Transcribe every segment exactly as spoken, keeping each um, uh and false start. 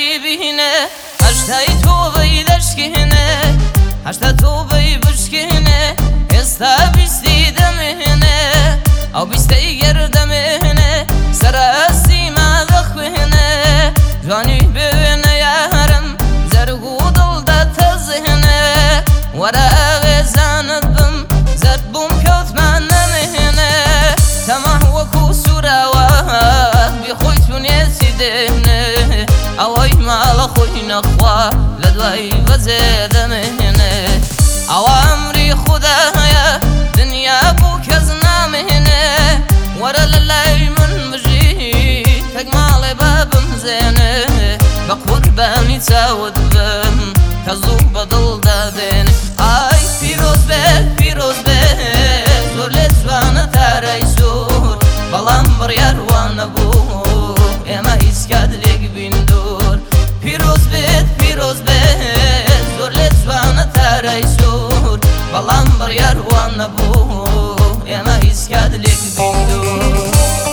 یاری بینه هشتای تو بی دشکنه هشتا تو بی بشکنه استا بیستی دمهنه او بیستی گردمهنه سراسی ما دخوهنه جوانی ببینه یارم زرگو دل دا تزهنه ورا بزاند بم زد بوم کوت من نمهنه تمام وکو سوراوا بی خوی تونیسی دهنه اوای مال خوی نخوا لدوای وزدمهنه او امری خدایا دنیا بو کز نامهنه ورا للای من مجی تقمال بابم زینه بقربانی تاود بم کزو بدل دادن ay firoz be firoz be zor lezvana taray zor balam bir yar wana bu ema iskadlik bindur firoz be firoz be zor lezvana taray zor balam bir yar wana bu ema iskadlik bindur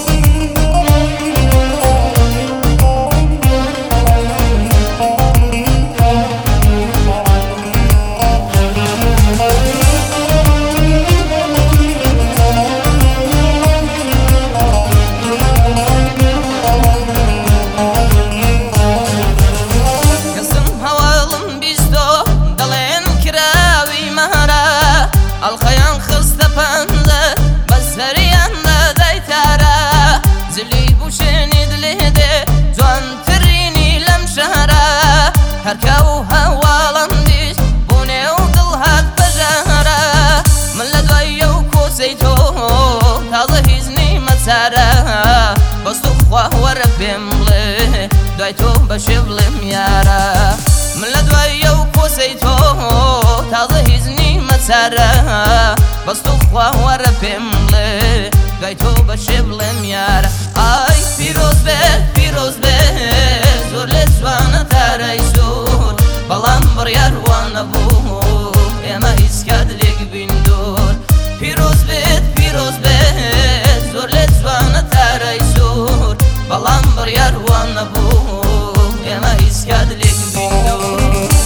الخيان خسته پنده بسریان دای تارا زلی بوشنی دلیده جوان ترینی لم شهره هر کو هوالندیش بونه و دل هات بجهره من لدوی و کوسی تو تازه هیزنی مساره بس تو خواه و ربیم لی دوی تو بشبلیم یاره من لدوی و کوسی تو تازه هیزنی مساره بس تو خواه و ربیم لی دوی تو بشبلیم یاره ay firoz be firoz be zor lezvana taray zor balam bir yar wana bu ema iskadlik bindur firoz be firoz be zor lezvana taray zor balam bir yar wana bu ema iskadlik bindur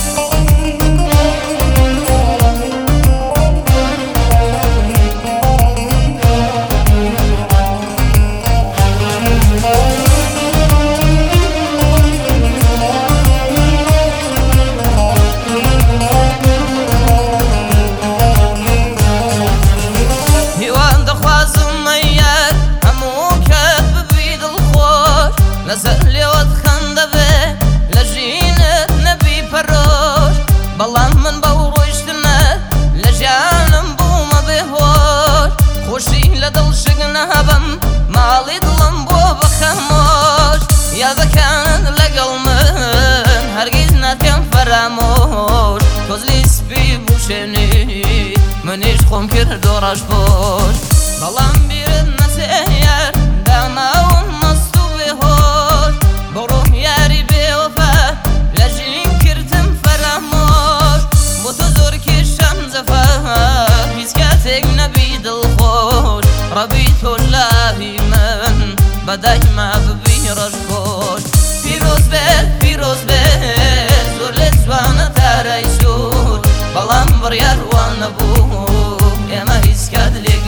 لزلی ود خنده به لجینه نبی پروش بلام من باوروشتنه لجانم بوم بهوش خوشی لدل شگنه بم مالی دلم بو بخموش یاد کن لگل من هرگز نتیم فراموش توزلی سپی بوشنی منیش خون کرد دورش بوش بلام بیرد نسیار داماون مستو بهوش برو یاری به وفا لجین کردم فراموش بو تو زور کشم زفا هیچ کتک نبی دل خوش ربی تو لحی من بدای ما ببی رش خوش firoz be firoz be zor lezvana taray zor balam bir yar wana bu ema iskadlik